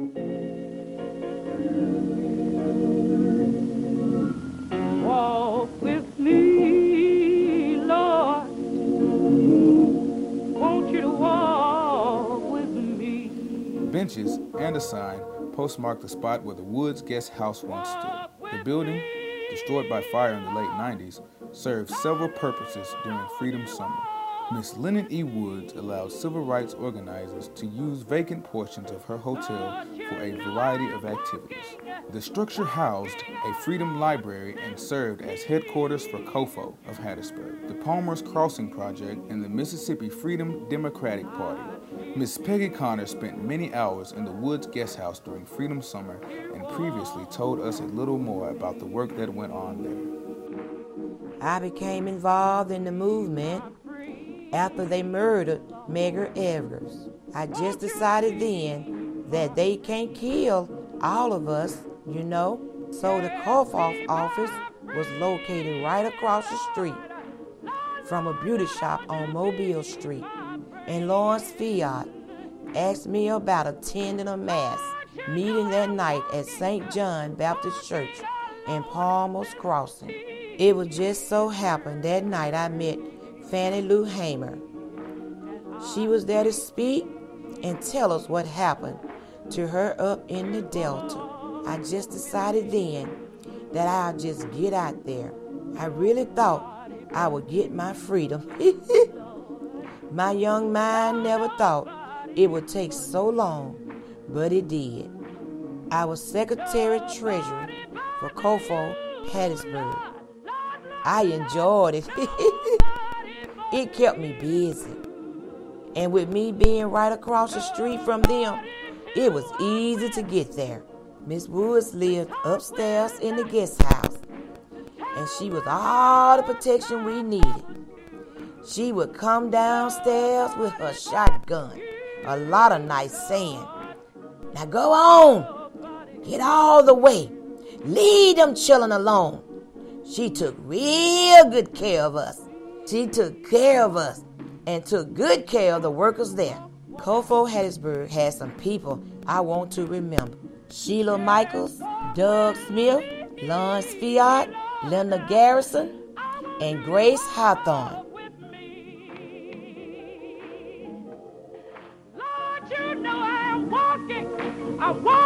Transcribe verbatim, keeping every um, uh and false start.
Walk with me, Lord. Want you to walk with me. Benches and a sign postmark the spot where the Woods Guest House once stood. The building, destroyed by fire in the late nineties, served several purposes during Freedom Summer. Miss Lennon E. Woods allowed civil rights organizers to use vacant portions of her hotel for a variety of activities. The structure housed a Freedom Library and served as headquarters for COFO of Hattiesburg, the Palmer's Crossing Project, and the Mississippi Freedom Democratic Party. Miss Peggy Connor spent many hours in the Woods Guest House during Freedom Summer and previously told us a little more about the work that went on there. I became involved in the movement after they murdered Medgar Evers. I just decided then that they can't kill all of us, you know. So the COFO office was located right across the street from a beauty shop on Mobile Street. And Lawrence Fiat asked me about attending a mass meeting that night at Saint John Baptist Church in Palmer's Crossing. It would just so happen that night I met Fannie Lou Hamer. She was there to speak and tell us what happened to her up in the Delta. I just decided then that I'll just get out there. I really thought I would get my freedom. My young mind never thought it would take so long, but it did. I was Secretary-Treasurer for COFO Hattiesburg. I enjoyed it. It kept me busy. And with me being right across the street from them, it was easy to get there. Miss Woods lived upstairs in the guest house, and she was all the protection we needed. She would come downstairs with her shotgun, a lot of nice sand. Now go on, get all the way, leave them children alone. She took real good care of us. She took care of us and took good care of the workers there. COFO Hattiesburg had some people I want to remember. Sheila Michaels, Doug Smith, Lawrence Fiat, Linda Garrison, and Grace Hawthorne. Lord, you know I'm walking. I'm walking.